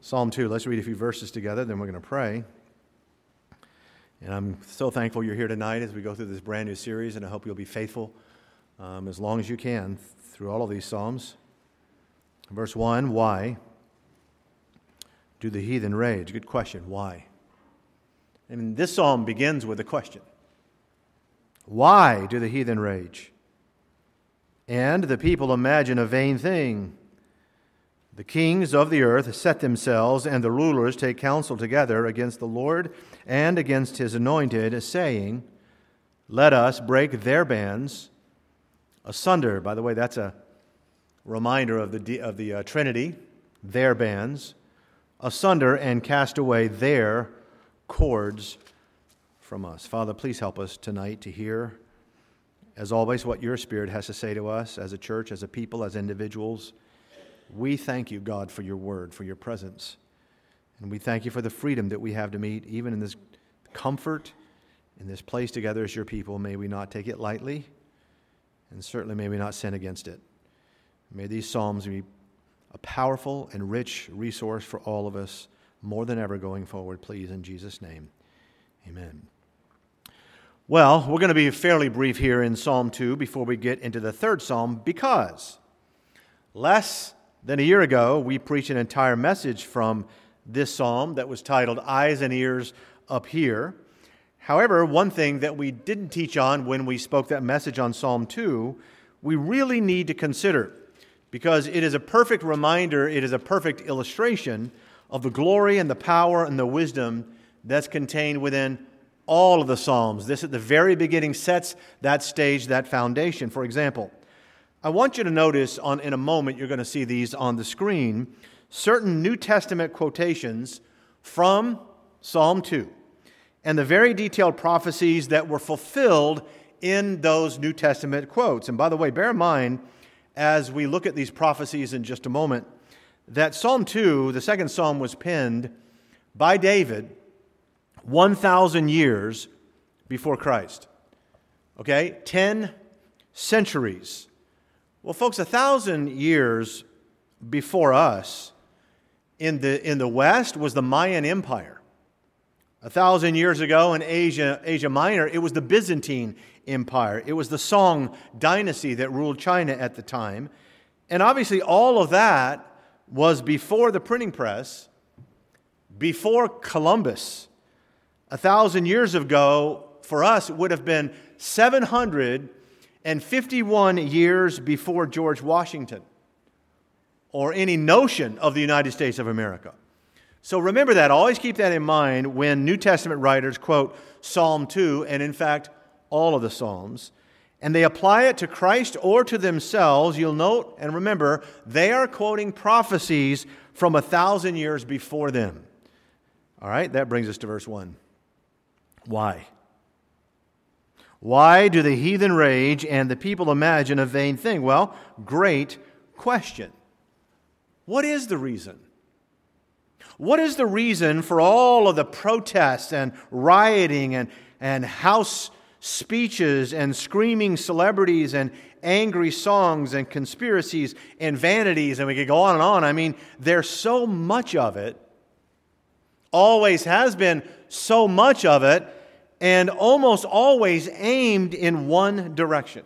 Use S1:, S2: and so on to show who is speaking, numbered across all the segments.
S1: Psalm 2. Let's read a few verses together, then we're going to pray. And I'm so thankful you're here tonight as we go through this brand new series, and I hope you'll be faithful as long as you can through all of these Psalms. Verse 1, why do the heathen rage? Good question, why? And this psalm begins with a question. Why do the heathen rage? And the people imagine a vain thing. The kings of the earth set themselves, and the rulers take counsel together against the Lord and against his anointed, saying, let us break their bands asunder. By the way, that's a reminder of the Trinity, their bands, asunder, and cast away their cords from us. Father, please help us tonight to hear, as always, what your Spirit has to say to us as a church, as a people, as individuals. We thank you, God, for your word, for your presence. And we thank you for the freedom that we have to meet, even in this comfort, in this place together as your people. May we not take it lightly, and certainly may we not sin against it. May these Psalms be a powerful and rich resource for all of us, more than ever going forward, please, in Jesus' name. Amen. Well, we're going to be fairly brief here in Psalm 2 before we get into the third Psalm, because less than a year ago, we preached an entire message from this psalm that was titled, Eyes and Ears Up Here. However, one thing that we didn't teach on when we spoke that message on Psalm 2, we really need to consider, because it is a perfect reminder, it is a perfect illustration of the glory and the power and the wisdom that's contained within all of the Psalms. This at the very beginning sets that stage, that foundation. For example, I want you to notice, in a moment, you're going to see these on the screen, certain New Testament quotations from Psalm 2 and the very detailed prophecies that were fulfilled in those New Testament quotes. And by the way, bear in mind, as we look at these prophecies in just a moment, that Psalm 2, the second psalm, was penned by David 1,000 years before Christ. Okay? 10 centuries. Well, folks, 1,000 years before us in the West was the Mayan Empire. 1,000 years ago in Asia Minor, it was the Byzantine Empire. It was the Song dynasty that ruled China at the time. And obviously all of that was before the printing press, before Columbus. 1,000 years ago, for us, it would have been 751 years before George Washington or any notion of the United States of America. So remember that. Always keep that in mind when New Testament writers quote Psalm 2, and in fact, all of the Psalms, and they apply it to Christ or to themselves. You'll note and remember, they are quoting prophecies from 1,000 years before them. All right, that brings us to verse 1. Why? Why do the heathen rage and the people imagine a vain thing? Well, great question. What is the reason? What is the reason for all of the protests and rioting and house speeches and screaming celebrities and angry songs and conspiracies and vanities, and we could go on and on. I mean, there's so much of it, always has been so much of it, and almost always aimed in one direction.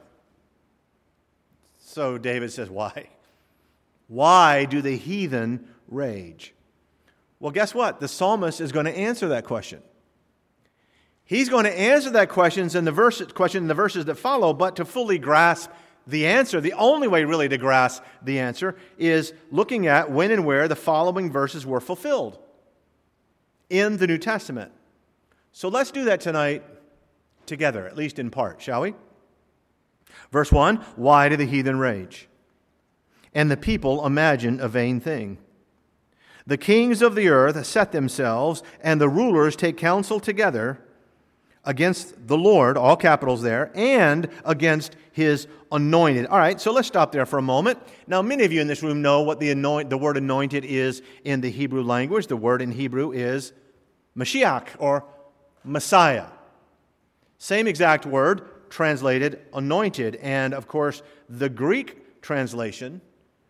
S1: So David says, why? Why do the heathen rage? Well, guess what? The psalmist is going to answer that question. He's going to answer that question in the verses that follow, but to fully grasp the answer, the only way really to grasp the answer is looking at when and where the following verses were fulfilled in the New Testament. So let's do that tonight together, at least in part, shall we? Verse 1, why do the heathen rage? And the people imagine a vain thing. The kings of the earth set themselves, and the rulers take counsel together against the Lord, all capitals there, and against his anointed. All right, so let's stop there for a moment. Now, many of you in this room know what the word anointed is in the Hebrew language. The word in Hebrew is Mashiach, or Messiah. Same exact word, translated anointed. And, of course, the Greek translation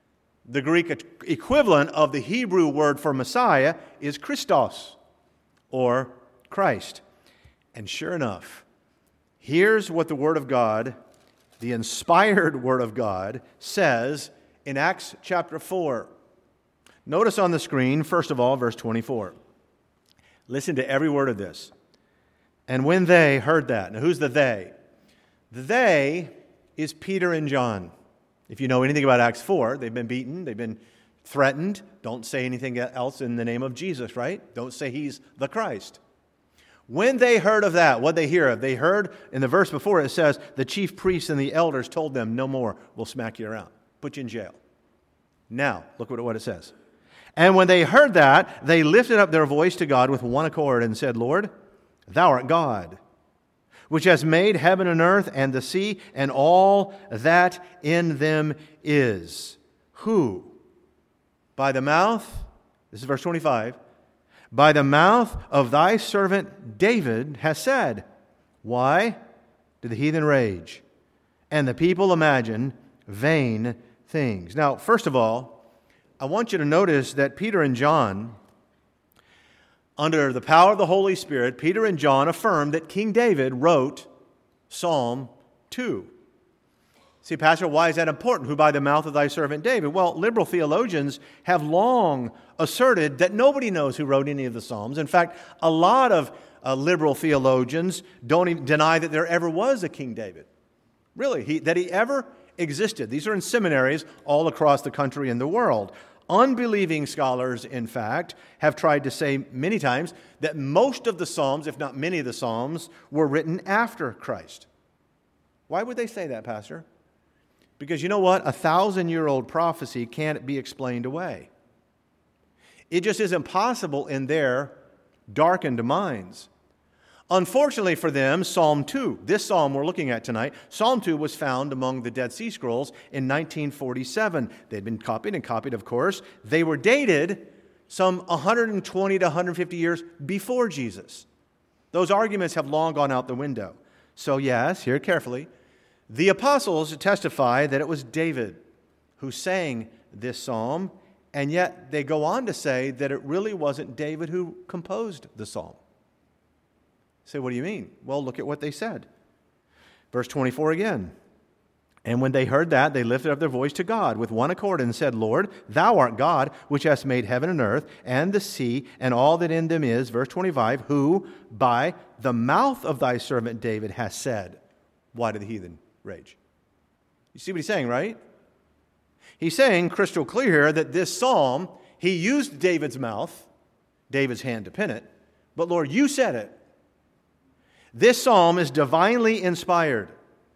S1: The Greek equivalent of the Hebrew word for Messiah is Christos, or Christ. And sure enough, here's what the Word of God, the inspired Word of God, says in Acts chapter 4. Notice on the screen, first of all, verse 24. Listen to every word of this. And when they heard that, now who's the they? The they is Peter and John. If you know anything about Acts 4, they've been beaten, they've been threatened. Don't say anything else in the name of Jesus, right? Don't say he's the Christ. When they heard of that, what they hear of? They heard, in the verse before it says, the chief priests and the elders told them, no more, we'll smack you around, put you in jail. Now, look what it says. And when they heard that, they lifted up their voice to God with one accord and said, Lord, thou art God, which has made heaven and earth and the sea and all that in them is. Who? By the mouth, this is verse 25, by the mouth of thy servant David has said. Why did the heathen rage and the people imagine vain things? Now, first of all, I want you to notice that Peter and John, under the power of the Holy Spirit, Peter and John affirmed that King David wrote Psalm 2. See, Pastor, why is that important? Who by the mouth of thy servant David? Well, liberal theologians have long asserted that nobody knows who wrote any of the Psalms. In fact, a lot of liberal theologians don't even deny that there ever was a King David. Really, that he ever existed. These are in seminaries all across the country and the world. Unbelieving scholars, in fact, have tried to say many times that most of the Psalms, if not many of the Psalms, were written after Christ. Why would they say that, Pastor? Because you know what? 1,000-year-old prophecy can't be explained away. It just isn't possible in their darkened minds. Unfortunately for them, Psalm 2, this psalm we're looking at tonight, Psalm 2 was found among the Dead Sea Scrolls in 1947. They'd been copied, of course. They were dated some 120 to 150 years before Jesus. Those arguments have long gone out the window. So yes, hear carefully, the apostles testify that it was David who sang this psalm, and yet they go on to say that it really wasn't David who composed the psalm. Say, what do you mean? Well, look at what they said. Verse 24 again. And when they heard that, they lifted up their voice to God with one accord and said, Lord, thou art God, which hast made heaven and earth and the sea and all that in them is. Verse 25, who by the mouth of thy servant David has said, why did the heathen rage? You see what he's saying, right? He's saying crystal clear here that this psalm, he used David's mouth, David's hand to pen it, but Lord, you said it. This psalm is divinely inspired,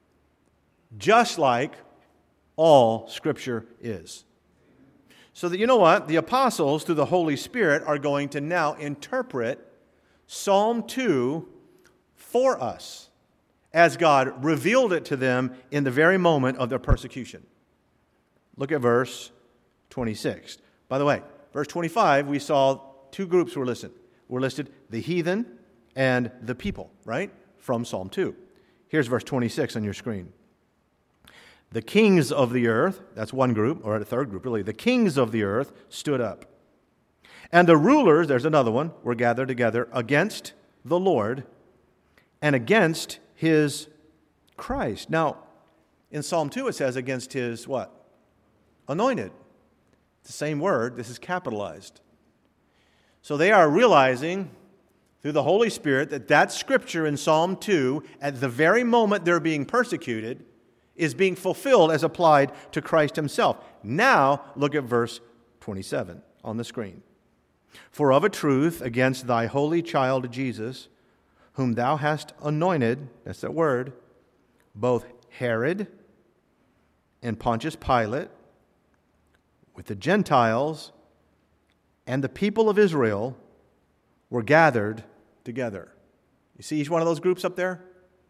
S1: just like all Scripture is. So that, you know what? The apostles, through the Holy Spirit, are going to now interpret Psalm 2 for us, as God revealed it to them in the very moment of their persecution. Look at verse 26. By the way, verse 25, we saw two groups were listed. Were listed the heathen and the people, right? From Psalm 2. Here's verse 26 on your screen. The kings of the earth, that's one group, or a third group really, the kings of the earth stood up. And the rulers, there's another one, were gathered together against the Lord and against his Christ. Now, in Psalm 2 it says against his what? Anointed. It's the same word, this is capitalized. So they are realizing through the Holy Spirit that scripture in Psalm 2, at the very moment they're being persecuted, is being fulfilled as applied to Christ himself. Now, look at verse 27 on the screen. For of a truth, against thy holy child Jesus, whom thou hast anointed, that's that word, both Herod and Pontius Pilate, with the Gentiles and the people of Israel, were gathered together. You see each one of those groups up there?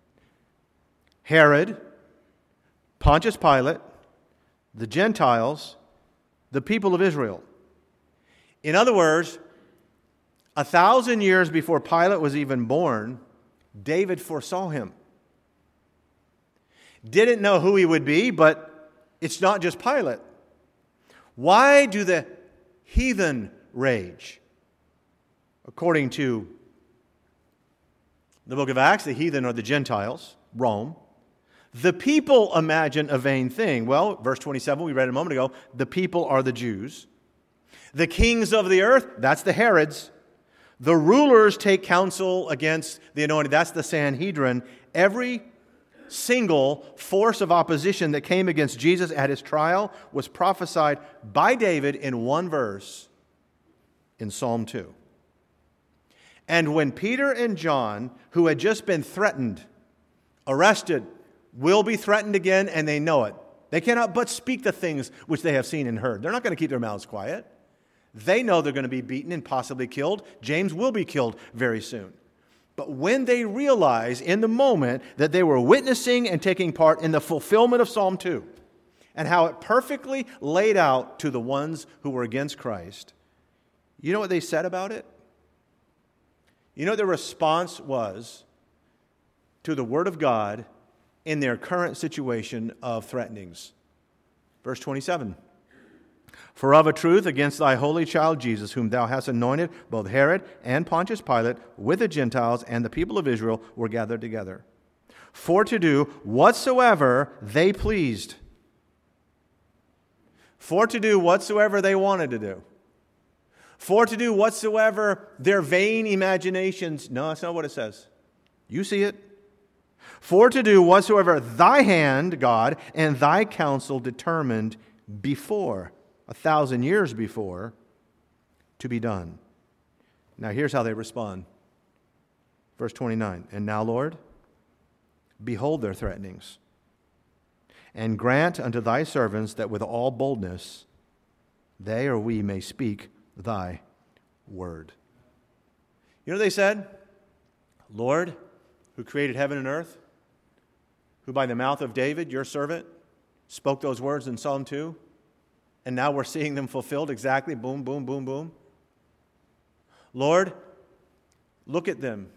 S1: Herod, Pontius Pilate, the Gentiles, the people of Israel. In other words, 1,000 years before Pilate was even born, David foresaw him. Didn't know who he would be, but it's not just Pilate. Why do the heathen rage? According to the book of Acts, the heathen are the Gentiles, Rome. The people imagine a vain thing. Well, verse 27, we read a moment ago, the people are the Jews. The kings of the earth, that's the Herods. The rulers take counsel against the anointed, that's the Sanhedrin. Every single force of opposition that came against Jesus at his trial was prophesied by David in one verse in Psalm 2. And when Peter and John, who had just been threatened, arrested, will be threatened again, and they know it. They cannot but speak the things which they have seen and heard. They're not going to keep their mouths quiet. They know they're going to be beaten and possibly killed. James will be killed very soon. But when they realize in the moment that they were witnessing and taking part in the fulfillment of Psalm 2 and how it perfectly laid out to the ones who were against Christ, you know what they said about it? You know what their response was to the Word of God in their current situation of threatenings? Verse 27. For of a truth, against thy holy child Jesus, whom thou hast anointed, both Herod and Pontius Pilate, with the Gentiles and the people of Israel, were gathered together, for to do whatsoever they pleased. For to do whatsoever they wanted to do. For to do whatsoever their vain imaginations. No, that's not what it says. You see it. For to do whatsoever thy hand, God, and thy counsel determined before, 1,000 years before, to be done. Now here's how they respond. Verse 29. And now, Lord, behold their threatenings, and grant unto thy servants that with all boldness they or we may speak thy word. You know what they said? Lord, who created heaven and earth, who by the mouth of David, your servant, spoke those words in Psalm 2, and now we're seeing them fulfilled exactly, boom, boom, boom, boom. Lord, look at them.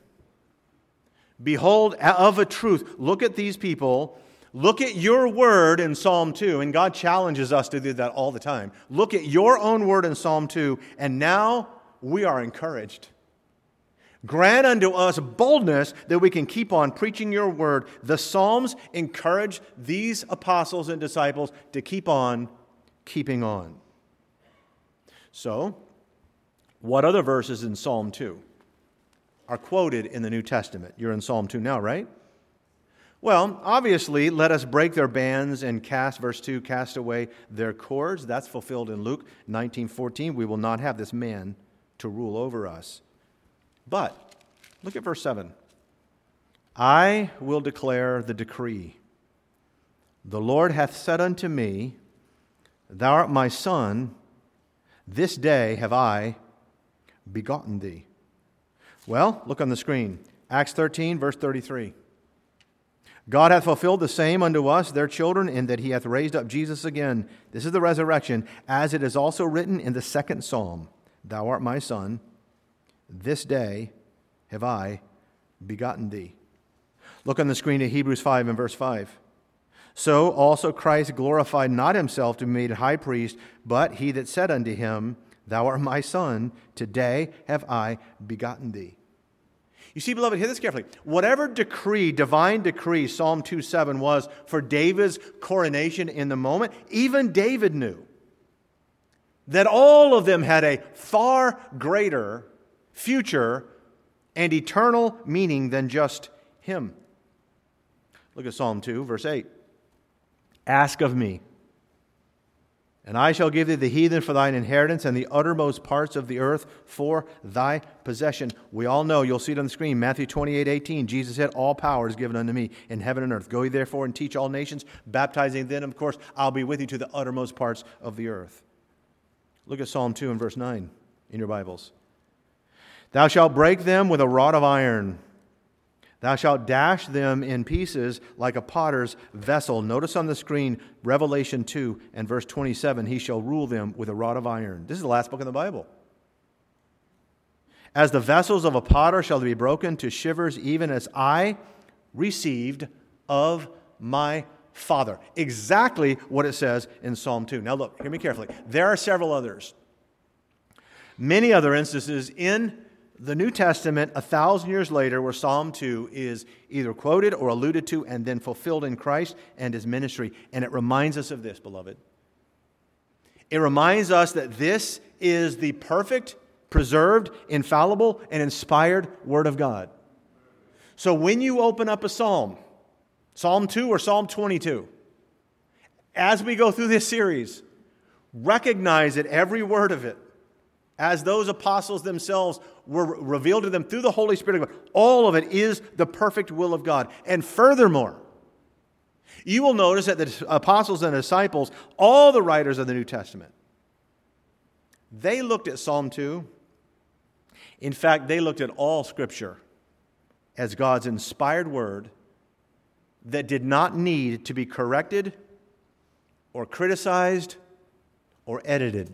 S1: Behold, of a truth, look at these people. Look at your word in Psalm 2, and God challenges us to do that all the time. Look at your own word in Psalm 2, and now we are encouraged. Grant unto us boldness that we can keep on preaching your word. The Psalms encourage these apostles and disciples to keep on keeping on. So, what other verses in Psalm 2 are quoted in the New Testament? You're in Psalm 2 now, right? Well, obviously, let us break their bands and cast, verse 2, cast away their cords. That's fulfilled in Luke 19:14. We will not have this man to rule over us. But, look at verse 7. I will declare the decree. The Lord hath said unto me, Thou art my son, this day have I begotten thee. Well, look on the screen. Acts 13, verse 33. God hath fulfilled the same unto us, their children, in that he hath raised up Jesus again. This is the resurrection, as it is also written in the second psalm. Thou art my son, this day have I begotten thee. Look on the screen at Hebrews 5 and verse 5. So also Christ glorified not himself to be made high priest, but he that said unto him, Thou art my son, today have I begotten thee. You see, beloved, hear this carefully. Whatever decree, divine decree, Psalm 2:7 was for David's coronation in the moment, even David knew that all of them had a far greater future and eternal meaning than just him. Look at Psalm 2, verse 8. Ask of me, and I shall give thee the heathen for thine inheritance and the uttermost parts of the earth for thy possession. We all know, you'll see it on the screen, Matthew 28:18. Jesus said, All power is given unto me in heaven and earth. Go ye therefore and teach all nations, baptizing them, of course, I'll be with you to the uttermost parts of the earth. Look at Psalm 2 and verse 9 in your Bibles. Thou shalt break them with a rod of iron. Thou shalt dash them in pieces like a potter's vessel. Notice on the screen, Revelation 2 and verse 27, he shall rule them with a rod of iron. This is the last book in the Bible. As the vessels of a potter shall they be broken to shivers, even as I received of my Father. Exactly what it says in Psalm 2. Now look, hear me carefully. There are several others. Many other instances in the New Testament 1,000 years later where Psalm 2 is either quoted or alluded to and then fulfilled in Christ and His ministry. And it reminds us of this, beloved. It reminds us that this is the perfect, preserved, infallible, and inspired Word of God. So when you open up a psalm, Psalm 2 or Psalm 22, as we go through this series, recognize that every word of it, as those apostles themselves were revealed to them through the Holy Spirit of God, all of it is the perfect will of God. And furthermore, you will notice that the apostles and disciples, all the writers of the New Testament, they looked at Psalm 2. In fact, they looked at all Scripture as God's inspired word that did not need to be corrected or criticized or edited.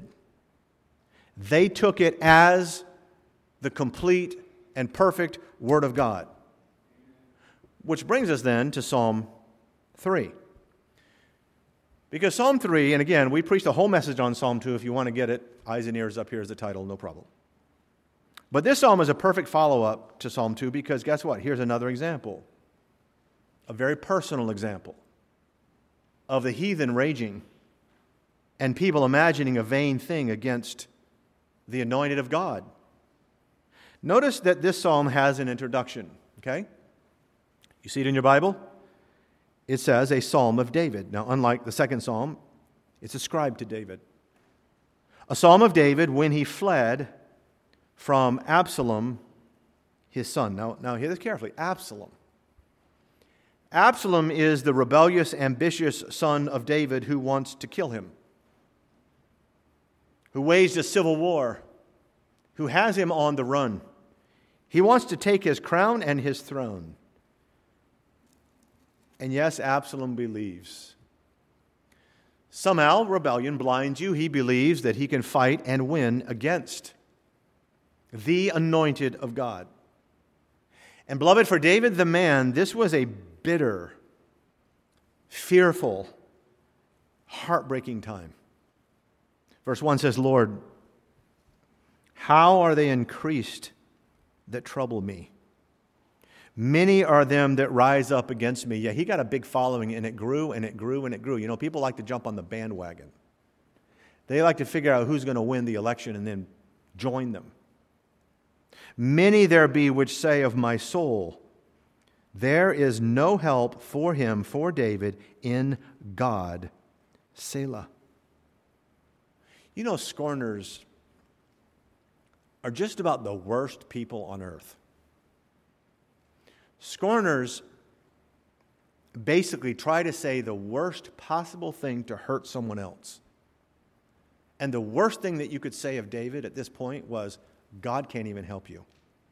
S1: They took it as the complete and perfect Word of God. Which brings us then to Psalm 3. Because Psalm 3, and again, we preached a whole message on Psalm 2. If you want to get it, eyes and ears up here is the title, no problem. But this psalm is a perfect follow-up to Psalm 2 because guess what? Here's another example. A very personal example of the heathen raging and people imagining a vain thing against the anointed of God. Notice that this psalm has an introduction, okay? You see it in your Bible? It says a psalm of David. Now, unlike the second psalm, it's ascribed to David. A psalm of David when he fled from Absalom, his son. Now hear this carefully. Absalom. Absalom is the rebellious, ambitious son of David who wants to kill him, who waged a civil war, who has him on the run. He wants to take his crown and his throne. And yes, Absalom believes. Somehow, rebellion blinds you. He believes that he can fight and win against the anointed of God. And beloved, for David the man, this was a bitter, fearful, heartbreaking time. Verse 1 says, Lord, how are they increased that trouble me? Many are them that rise up against me. Yeah, he got a big following, and it grew, and it grew, and it grew. You know, people like to jump on the bandwagon. They like to figure out who's going to win the election and then join them. Many there be which say of my soul, there is no help for him, for David, in God. Selah. You know, scorners are just about the worst people on earth. Scorners basically try to say the worst possible thing to hurt someone else. And the worst thing that you could say of David at this point was, God can't even help you.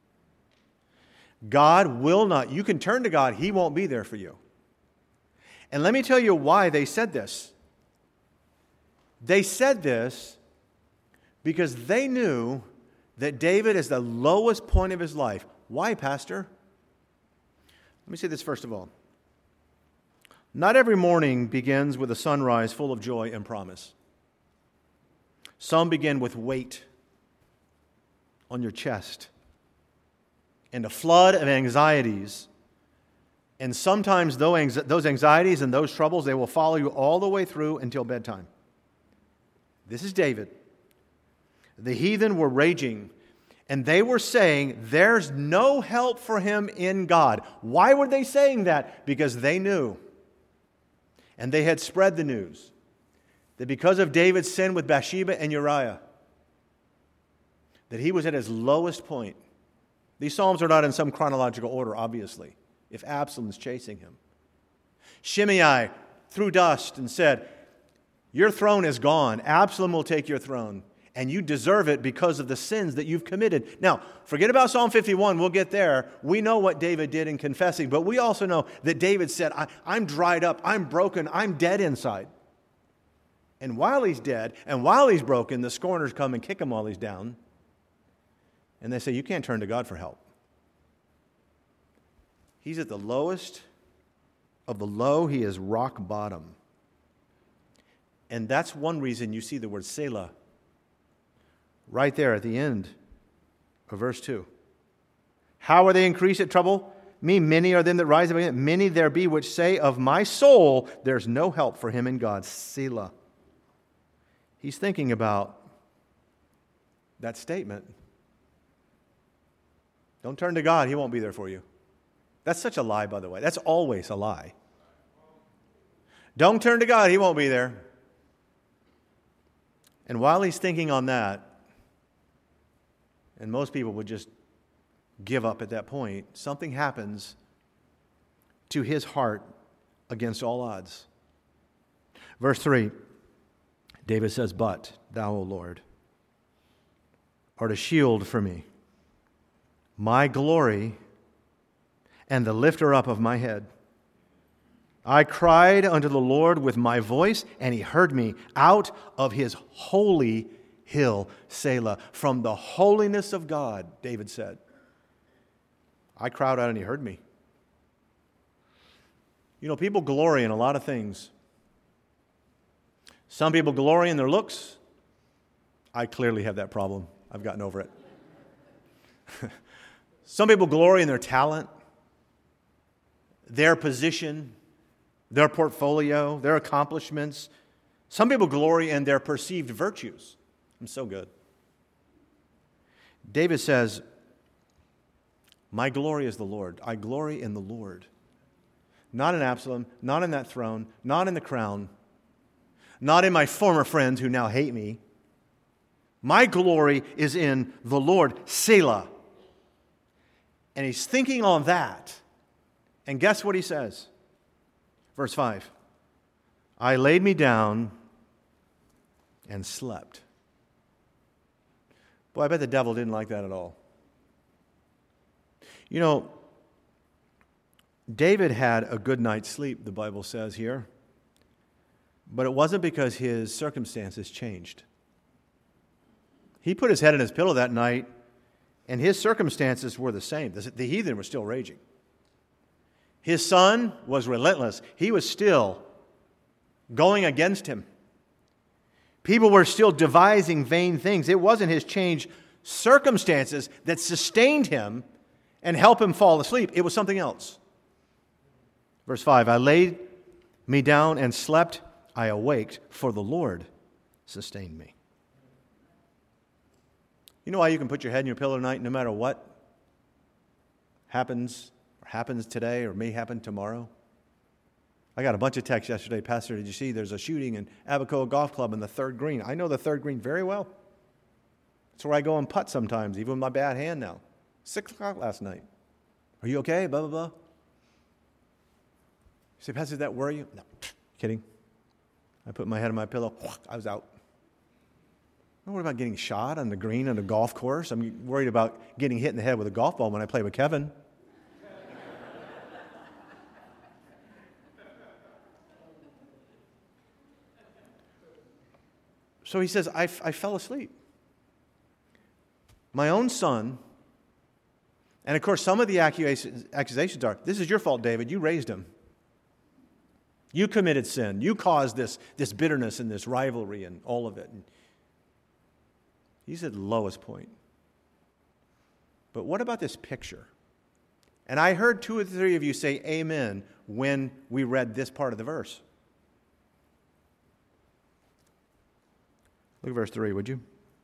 S1: God will not. You can turn to God. He won't be there for you. And let me tell you why they said this. They said this because they knew that David is the lowest point of his life. Why, Pastor? Let me say this first of all. Not every morning begins with a sunrise full of joy and promise. Some begin with weight on your chest and a flood of anxieties. And sometimes those anxieties and those troubles, they will follow you all the way through until bedtime. This is David. The heathen were raging, and they were saying, there's no help for him in God. Why were they saying that? Because they knew, and they had spread the news, that because of David's sin with Bathsheba and Uriah, that he was at his lowest point. These psalms are not in some chronological order, obviously, if Absalom's chasing him. Shimei threw dust and said, your throne is gone. Absalom will take your throne, and you deserve it because of the sins that you've committed. Now, forget about Psalm 51. We'll get there. We know what David did in confessing, but we also know that David said, I'm dried up, I'm broken, I'm dead inside. And while he's dead, and while he's broken, the scorners come and kick him while he's down. And they say, you can't turn to God for help. He's at the lowest of the low, he is rock bottom. And that's one reason you see the word Selah right there at the end of verse 2. How are they increased at trouble? Me, many are them that rise up against. Many there be which say of my soul, there's no help for him in God. Selah. He's thinking about that statement. Don't turn to God, he won't be there for you. That's such a lie, by the way. That's always a lie. Don't turn to God, he won't be there. And while he's thinking on that, and most people would just give up at that point, something happens to his heart against all odds. Verse 3, David says, "But thou, O Lord, art a shield for me, my glory, and the lifter up of my head. I cried unto the Lord with my voice, and he heard me out of his holy hill." Selah. From the holiness of God, David said, I cried out and he heard me. You know, people glory in a lot of things. Some people glory in their looks. I clearly have that problem. I've gotten over it. Some people glory in their talent, their position, their portfolio, their accomplishments. Some people glory in their perceived virtues. I'm so good. David says, my glory is the Lord. I glory in the Lord. Not in Absalom, not in that throne, not in the crown, not in my former friends who now hate me. My glory is in the Lord, Selah. And he's thinking on that. And guess what he says? Verse 5. I laid me down and slept. Boy, I bet the devil didn't like that at all. You know, David had a good night's sleep, the Bible says here. But it wasn't because his circumstances changed. He put his head in his pillow that night, and his circumstances were the same. The heathen were still raging. His son was relentless. He was still going against him. People were still devising vain things. It wasn't his changed circumstances that sustained him and helped him fall asleep. It was something else. Verse 5, I laid me down and slept. I awaked, for the Lord sustained me. You know why you can put your head in your pillow tonight no matter what happens today or may happen tomorrow? I got a bunch of texts yesterday. Pastor, did you see there's a shooting in Abacoa Golf Club in the third green? I know the third green very well. It's where I go and putt sometimes, even with my bad hand now. 6 o'clock last night. Are you okay? Blah, blah, blah. You say, Pastor, did that worry you? No, kidding. I put my head on my pillow. I was out. I'm not worried about getting shot on the green on the golf course. I'm worried about getting hit in the head with a golf ball when I play with Kevin. So he says, I fell asleep. My own son, and of course some of the accusations are, this is your fault, David. You raised him. You committed sin. You caused this bitterness and this rivalry and all of it. And he's at the lowest point. But what about this picture? And I heard 2 or 3 of you say amen when we read this part of the verse. Look at verse 3, would you?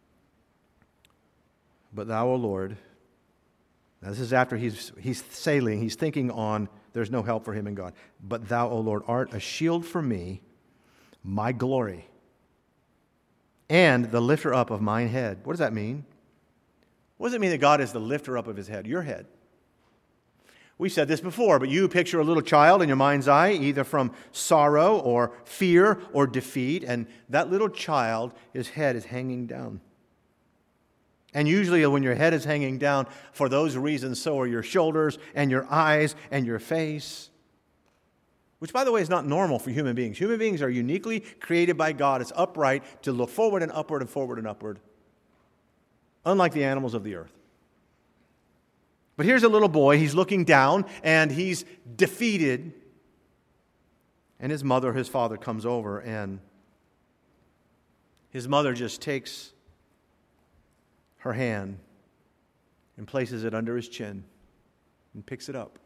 S1: But thou, O Lord, now this is after he's sailing, he's thinking on there's no help for him in God. But thou, O Lord, art a shield for me, my glory, and the lifter up of mine head. What does that mean? What does it mean that God is the lifter up of his head? Your head. We've said this before, but you picture a little child in your mind's eye, either from sorrow or fear or defeat, and that little child, his head is hanging down. And usually when your head is hanging down, for those reasons, so are your shoulders and your eyes and your face. Which, by the way, is not normal for human beings. Human beings are uniquely created by God. It's upright to look forward and upward and forward and upward. Unlike the animals of the earth. But here's a little boy. He's looking down and he's defeated. And his mother, his father, comes over, and his mother just takes her hand and places it under his chin and picks it up.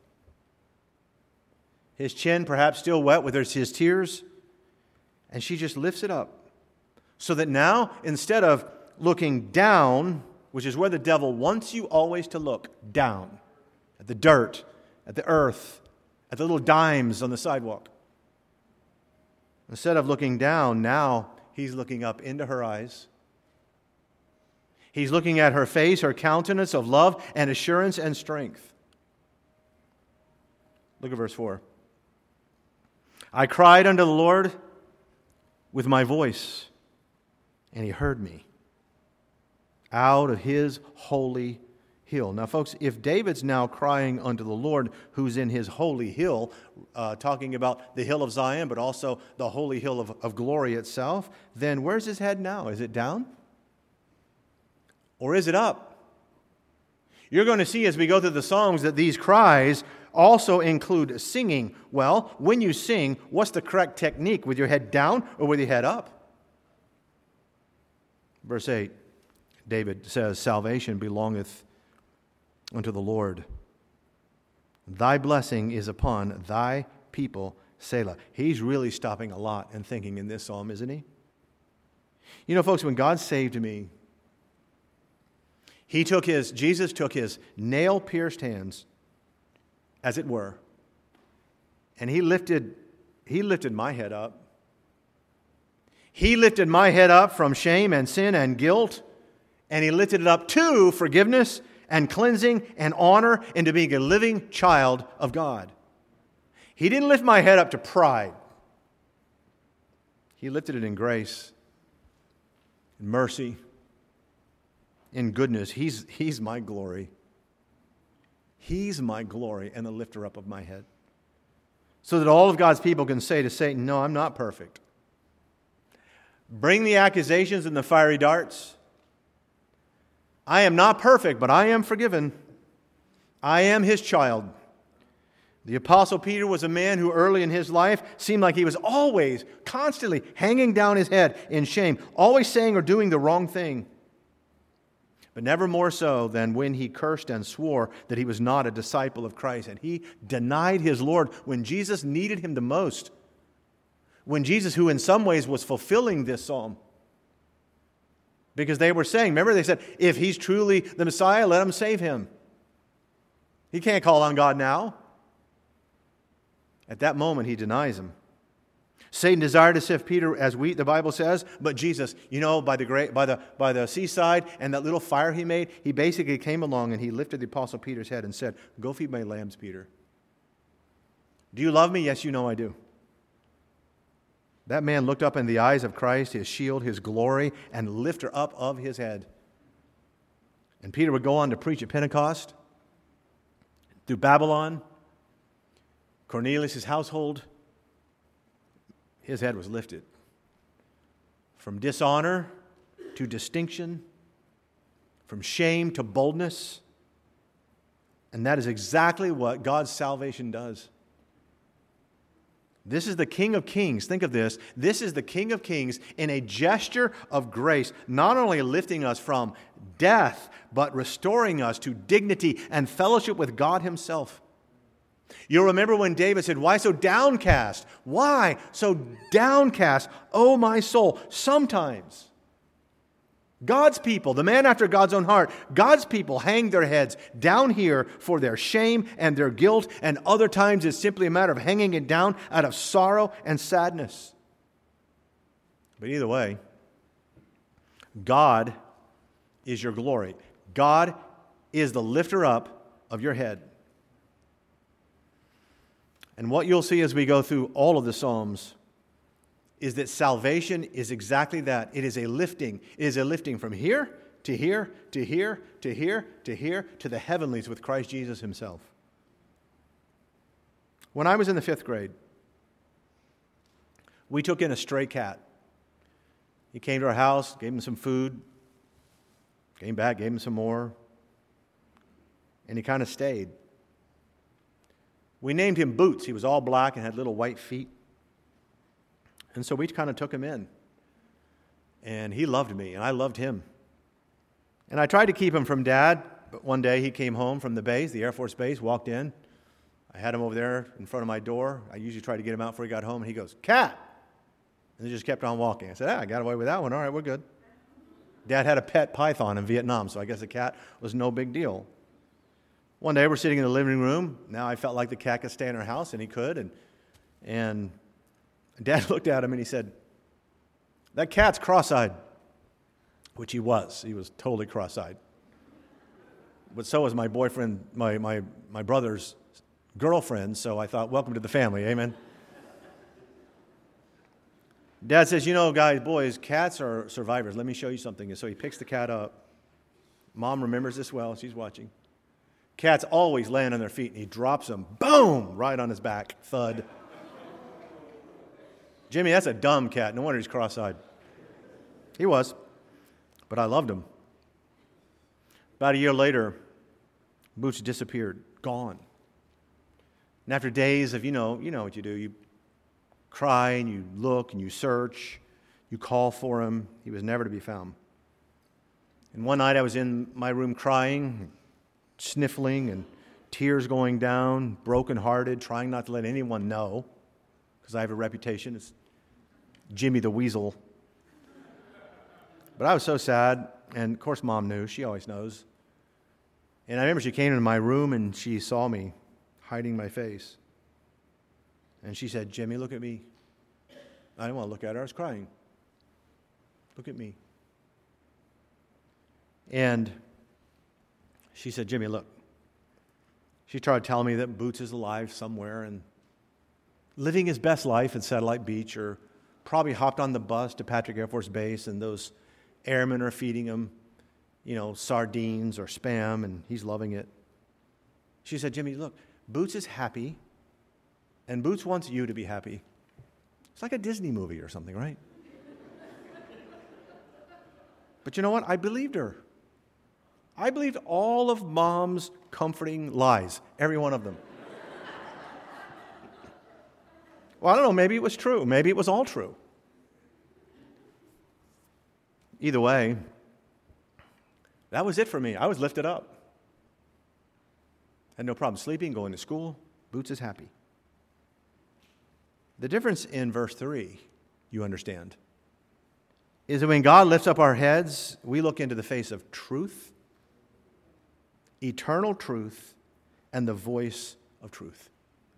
S1: His chin perhaps still wet with his tears, and she just lifts it up so that now, instead of looking down, which is where the devil wants you always to look, down, at the dirt, at the earth, at the little dimes on the sidewalk. Instead of looking down, now he's looking up into her eyes. He's looking at her face, her countenance of love and assurance and strength. Look at verse 4. I cried unto the Lord with my voice, and He heard me out of His holy hill. Now, folks, if David's now crying unto the Lord who's in His holy hill, talking about the hill of Zion, but also the holy hill of glory itself, then where's his head now? Is it down? Or is it up? You're going to see as we go through the Psalms that these cries also include singing. Well, when you sing, what's the correct technique? With your head down or with your head up? Verse 8, David says, salvation belongeth unto the Lord. Thy blessing is upon thy people, Selah. He's really stopping a lot and thinking in this psalm, isn't he? You know, folks, when God saved me, Jesus took his nail-pierced hands, as it were, and he lifted my head up. He lifted my head up from shame and sin and guilt, and He lifted it up to forgiveness and cleansing and honor and to being a living child of God. He didn't lift my head up to pride. He lifted it in grace, in mercy, in goodness. He's my glory. He's my glory and the lifter up of my head. So that all of God's people can say to Satan, no, I'm not perfect. Bring the accusations and the fiery darts. I am not perfect, but I am forgiven. I am His child. The Apostle Peter was a man who early in his life seemed like he was always, constantly hanging down his head in shame, always saying or doing the wrong thing. But never more so than when he cursed and swore that he was not a disciple of Christ. And he denied his Lord when Jesus needed him the most. When Jesus, who in some ways was fulfilling this psalm. Because they were saying, remember they said, if He's truly the Messiah, let Him save Him. He can't call on God now. At that moment, he denies Him. Satan desired to sift Peter as wheat, the Bible says, but Jesus, by the seaside and that little fire He made, He basically came along and He lifted the Apostle Peter's head and said, go feed my lambs, Peter. Do you love me? Yes, you know I do. That man looked up in the eyes of Christ, His shield, His glory, and lifter up of his head. And Peter would go on to preach at Pentecost, through Babylon, Cornelius' household. His head was lifted. From dishonor to distinction, from shame to boldness. And that is exactly what God's salvation does. This is the King of Kings. Think of this. This is the King of Kings in a gesture of grace, not only lifting us from death, but restoring us to dignity and fellowship with God Himself. You'll remember when David said, why so downcast? Why so downcast, O my soul? Sometimes God's people, the man after God's own heart, God's people hang their heads down here for their shame and their guilt, and other times it's simply a matter of hanging it down out of sorrow and sadness. But either way, God is your glory. God is the lifter up of your head. And what you'll see as we go through all of the Psalms is that salvation is exactly that. It is a lifting. It is a lifting from here to here to here to here to here to the heavenlies with Christ Jesus Himself. When I was in the 5th grade, we took in a stray cat. He came to our house, gave him some food, came back, gave him some more, and he kind of stayed. We named him Boots. He was all black and had little white feet. And so we kind of took him in. And he loved me, and I loved him. And I tried to keep him from Dad, but one day he came home from the base, the Air Force Base, walked in. I had him over there in front of my door. I usually try to get him out before he got home, and he goes, "Cat!" And he just kept on walking. I said, I got away with that one. All right, we're good. Dad had a pet python in Vietnam, so I guess a cat was no big deal. One day we're sitting in the living room. Now I felt like the cat could stay in our house, and he could. And Dad looked at him, and he said, "That cat's cross-eyed," which he was. He was totally cross-eyed. But so was my boyfriend, my brother's girlfriend, so I thought, welcome to the family, amen? Dad says, guys, boys, cats are survivors. Let me show you something. And so he picks the cat up. Mom remembers this well. She's watching. Cats always land on their feet, and he drops them, boom, right on his back, thud. Jimmy, that's a dumb cat. No wonder he's cross-eyed. He was, but I loved him. About a year later, Boots disappeared, gone. And after days of, you know what you do. You cry and you look and you search. You call for him. He was never to be found. And one night I was in my room crying, sniffling, and tears going down, brokenhearted, trying not to let anyone know, because I have a reputation. It's Jimmy the Weasel. But I was so sad, and of course Mom knew. She always knows. And I remember she came into my room and she saw me hiding my face. And she said, "Jimmy, look at me." I didn't want to look at her. I was crying. "Look at me." And she said, "Jimmy, look." She tried telling me that Boots is alive somewhere and living his best life in Satellite Beach, or probably hopped on the bus to Patrick Air Force Base, and those airmen are feeding him, sardines or Spam, and he's loving it. She said, "Jimmy, look, Boots is happy, and Boots wants you to be happy." It's like a Disney movie or something, right? But you know what? I believed her. I believed all of Mom's comforting lies, every one of them. Well, I don't know, maybe it was true. Maybe it was all true. Either way, that was it for me. I was lifted up. Had no problem sleeping, going to school. Boots is happy. The difference in verse 3, you understand, is that when God lifts up our heads, we look into the face of truth, eternal truth, and the voice of truth.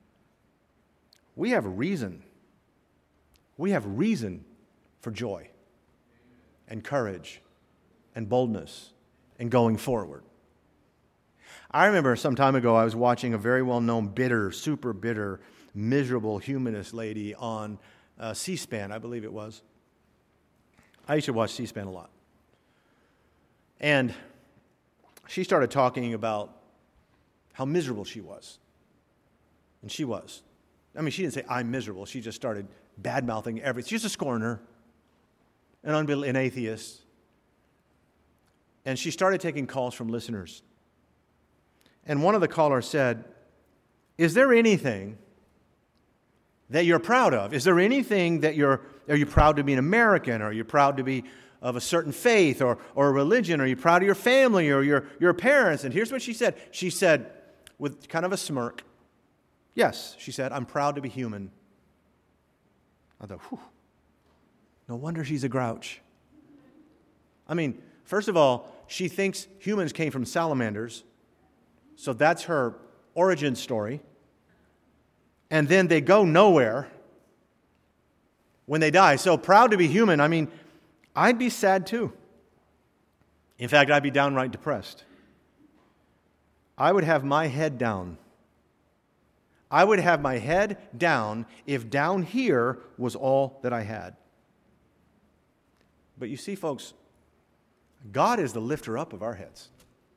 S1: We have reason. We have reason for joy and courage and boldness and going forward. I remember some time ago I was watching a very well-known bitter, super bitter, miserable humanist lady on C-SPAN, I believe it was. I used to watch C-SPAN a lot. And she started talking about how miserable she was. And she was. I mean, she didn't say, "I'm miserable." She just started bad-mouthing everything. She's a scorner, an atheist. And she started taking calls from listeners. And one of the callers said, "Is there anything that you're proud of? Is there anything that are you proud to be an American? Are you proud to be of a certain faith or a religion? Are you proud of your family or your parents?" And here's what she said. She said, with kind of a smirk, "Yes," she said, "I'm proud to be human." I thought, whew, no wonder she's a grouch. I mean, first of all, she thinks humans came from salamanders, so that's her origin story. And then they go nowhere when they die. So proud to be human, I mean, I'd be sad too. In fact, I'd be downright depressed. I would have my head down. I would have my head down if down here was all that I had. But you see, folks, God is the lifter up of our heads.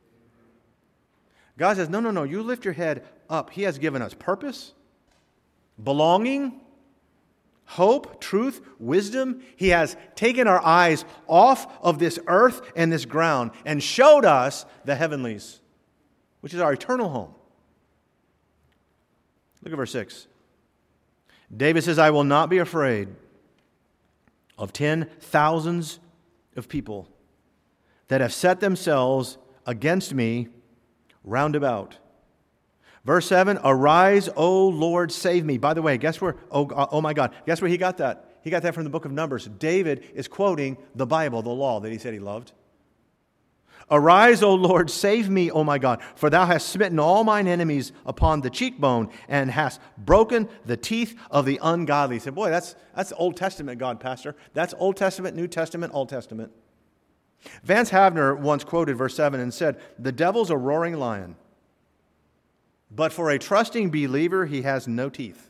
S1: God says, no, you lift your head up. He has given us purpose, belonging, hope, truth, wisdom. He has taken our eyes off of this earth and this ground and showed us the heavenlies, which is our eternal home. Look at verse 6. David says, "I will not be afraid. of 10,000s of people that have set themselves against me round about. Verse 7, arise, O Lord, save me. By the way, guess where, oh my God, guess where he got that? He got that from the book of Numbers. David is quoting the Bible, the law that he said he loved. Arise, O Lord, save me, O my God, for thou hast smitten all mine enemies upon the cheekbone and hast broken the teeth of the ungodly. He said, boy, that's Old Testament, God, Pastor. That's Old Testament, New Testament, Old Testament. Vance Havner once quoted verse 7 and said, the devil's a roaring lion, but for a trusting believer, he has no teeth.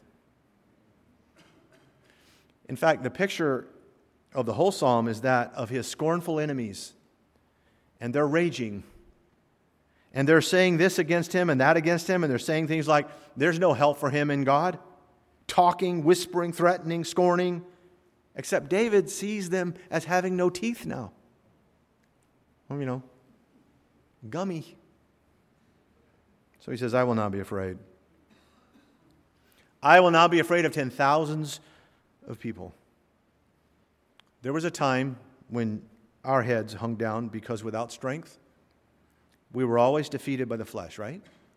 S1: In fact, the picture of the whole psalm is that of his scornful enemies. And they're raging. And they're saying this against him and that against him. And they're saying things like, there's no help for him in God. Talking, whispering, threatening, scorning. Except David sees them as having no teeth now. Well, gummy. So he says, I will not be afraid. I will not be afraid of 10,000s of people. There was a time when our heads hung down because without strength, we were always defeated by the flesh, right?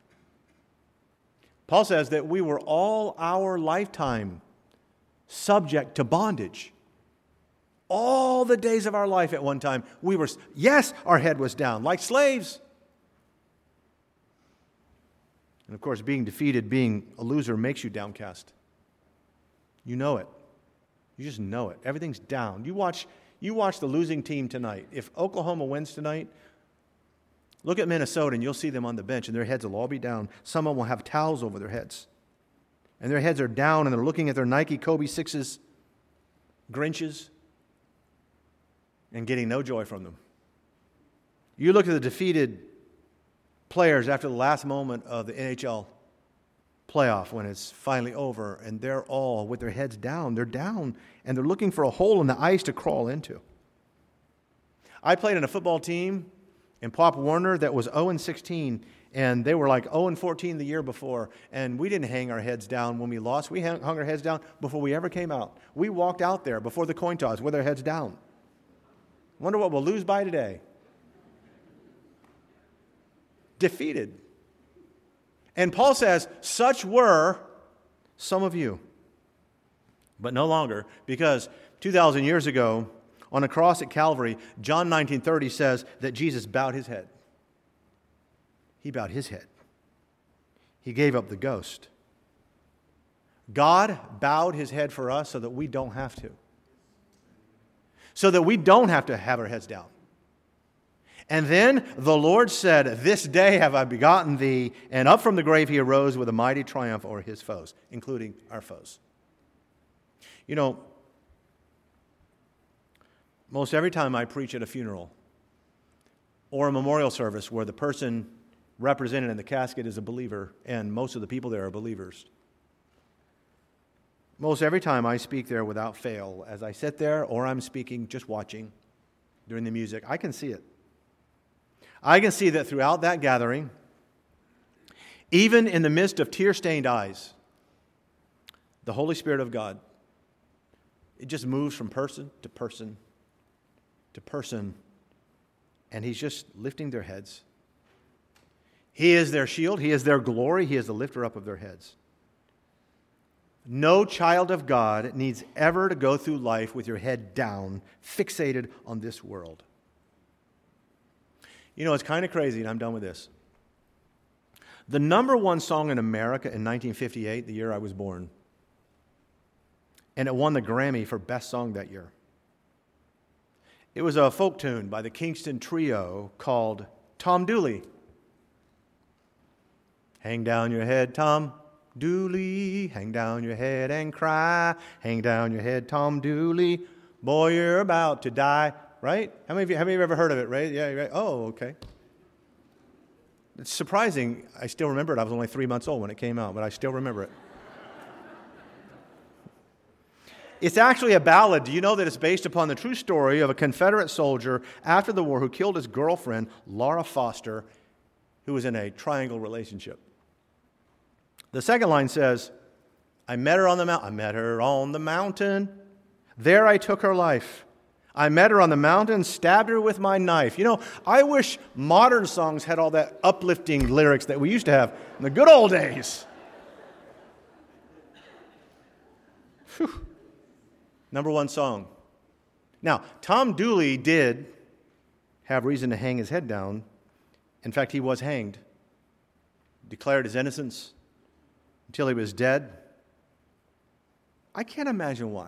S1: Paul says that we were all our lifetime subject to bondage. All the days of our life at one time, our head was down like slaves. And of course, being defeated, being a loser makes you downcast. You know it. You just know it. Everything's down. You watch the losing team tonight. If Oklahoma wins tonight, look at Minnesota and you'll see them on the bench and their heads will all be down. Some of them will have towels over their heads. And their heads are down and they're looking at their Nike Kobe 6s, Grinches, and getting no joy from them. You look at the defeated players after the last moment of the NHL playoff when it's finally over, and they're all with their heads down. They're down, and they're looking for a hole in the ice to crawl into. I played in a football team in Pop Warner that was 0-16, and they were like 0-14 the year before, and we didn't hang our heads down when we lost. We hung our heads down before we ever came out. We walked out there before the coin toss with our heads down. Wonder what we'll lose by today. Defeated. And Paul says, such were some of you, but no longer, because 2,000 years ago, on a cross at Calvary, John 19:30 says that Jesus bowed his head. He bowed his head. He gave up the ghost. God bowed his head for us so that we don't have to. So that we don't have to have our heads down. And then the Lord said, this day have I begotten thee, and up from the grave he arose with a mighty triumph over his foes, including our foes. Most every time I preach at a funeral or a memorial service where the person represented in the casket is a believer, and most of the people there are believers, most every time I speak there without fail, as I sit there or I'm speaking, just watching during the music, I can see it. I can see that throughout that gathering, even in the midst of tear-stained eyes, the Holy Spirit of God, it just moves from person to person to person, and He's just lifting their heads. He is their shield. He is their glory. He is the lifter up of their heads. No child of God needs ever to go through life with your head down, fixated on this world. It's kind of crazy, and I'm done with this. The number one song in America in 1958, the year I was born, and it won the Grammy for Best Song that year. It was a folk tune by the Kingston Trio called Tom Dooley. Hang down your head, Tom Dooley, hang down your head and cry. Hang down your head, Tom Dooley, boy, you're about to die. Right? How many of you have ever heard of it, right? Yeah, right. Oh, okay. It's surprising. I still remember it. I was only 3 months old when it came out, but I still remember it. It's actually a ballad. Do you know that it's based upon the true story of a Confederate soldier after the war who killed his girlfriend, Laura Foster, who was in a triangle relationship? The second line says, I met her on the mountain. There I took her life. I met her on the mountain, stabbed her with my knife. You know, I wish modern songs had all that uplifting lyrics that we used to have in the good old days. Whew. Number one song. Now, Tom Dooley did have reason to hang his head down. In fact, he was hanged, declared his innocence until he was dead. I can't imagine why.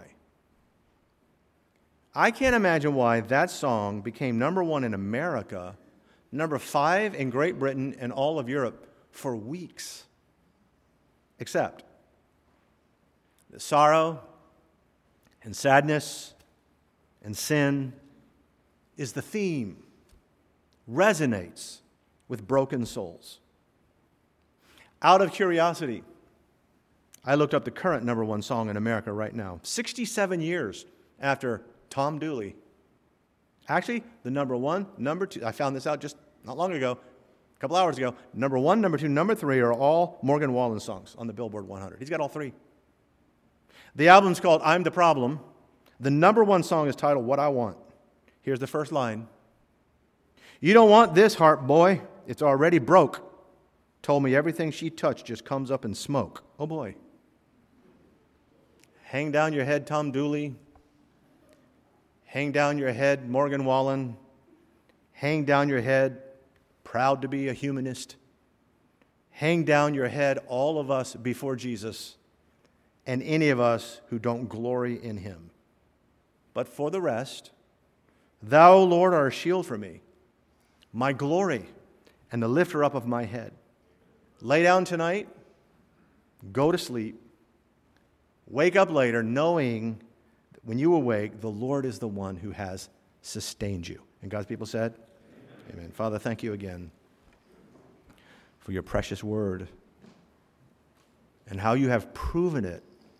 S1: I can't imagine why that song became number one in America, number 5 in Great Britain and all of Europe for weeks. Except the sorrow and sadness and sin is the theme, resonates with broken souls. Out of curiosity, I looked up the current number one song in America right now, 67 years after Tom Dooley. Actually, the number one, number two, I found this out just not long ago, a couple hours ago. Number one, number two, number three are all Morgan Wallen songs on the Billboard 100. He's got all three. The album's called I'm the Problem. The number one song is titled What I Want. Here's the first line. You don't want this heart, boy. It's already broke. Told me everything she touched just comes up in smoke. Oh, boy. Hang down your head, Tom Dooley. Hang down your head, Morgan Wallen. Hang down your head, proud to be a humanist. Hang down your head, all of us before Jesus, and any of us who don't glory in him. But for the rest, thou, Lord, art a shield for me, my glory, and the lifter up of my head. Lay down tonight, go to sleep, wake up later knowing that when you awake, the Lord is the one who has sustained you. And God's people said, Amen. Father, thank you again for your precious word and how you have proven it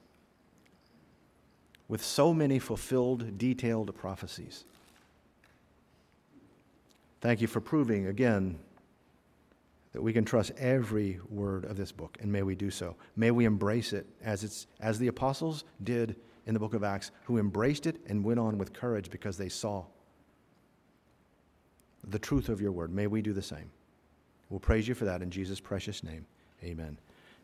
S1: with so many fulfilled, detailed prophecies. Thank you for proving again that we can trust every word of this book, and may we do so. May we embrace it as the apostles did in the book of Acts, who embraced it and went on with courage because they saw the truth of your word. May we do the same. We'll praise you for that in Jesus' precious name. Amen.